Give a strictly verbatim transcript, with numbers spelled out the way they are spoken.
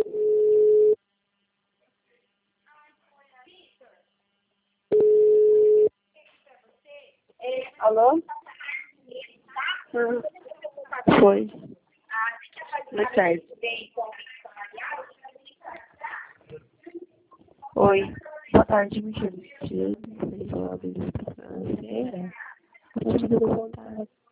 Alô? Hum. Foi. Boa tarde. Oi. Boa tarde, me chamo Cristiane. Gostaria de falar bem da feira. Eu te ligo do contato.